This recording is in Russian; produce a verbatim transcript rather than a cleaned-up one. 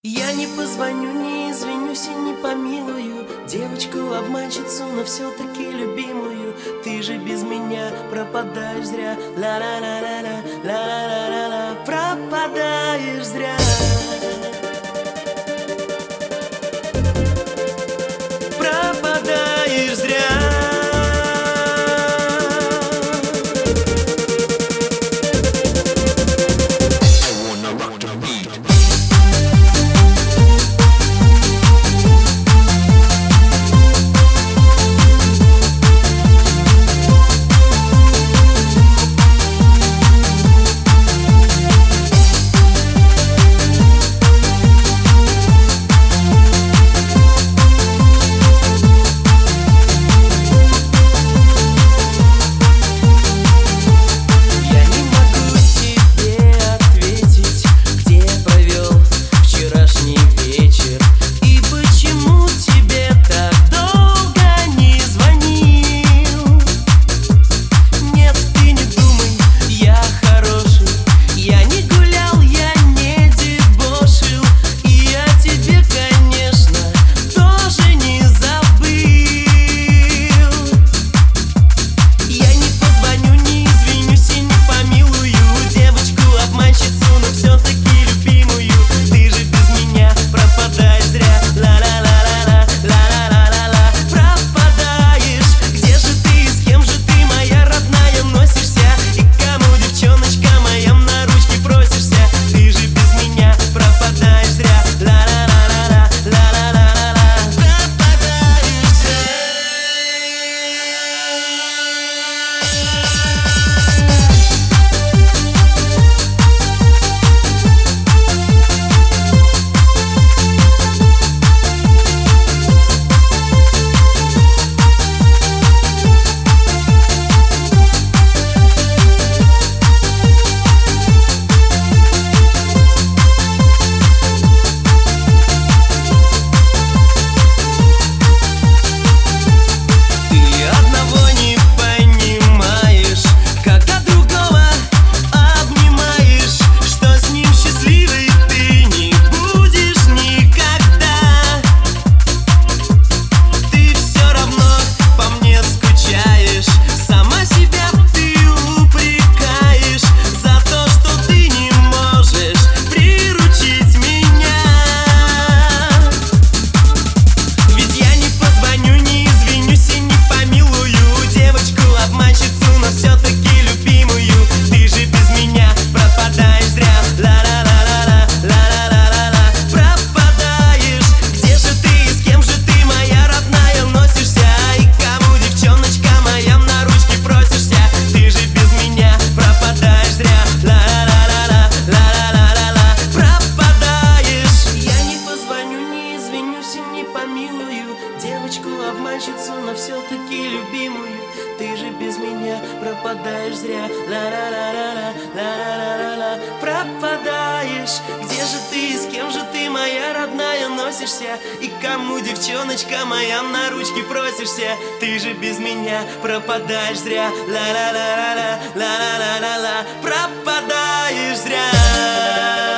Я не позвоню, не извинюсь и не помилую девочку-обманщицу, но все-таки любимую. Ты же без меня пропадаешь зря. Ла-ла-ла-ла-ла, ла-ла-ла-ла-ла, пропадаешь зря. Пропадаешь зря. Девочку-обманщицу, но все-таки любимую. Ты же без меня пропадаешь зря. Ла-ла-ла-ла-ла, ла-ла-ла-ла-ла, пропадаешь. Где же ты, с кем же ты, моя родная, носишься? И кому, девчоночка моя, на ручки просишься? Ты же без меня пропадаешь зря. Ла-ла-ла-ла-ла, ла-ла-ла-ла-ла, пропадаешь зря.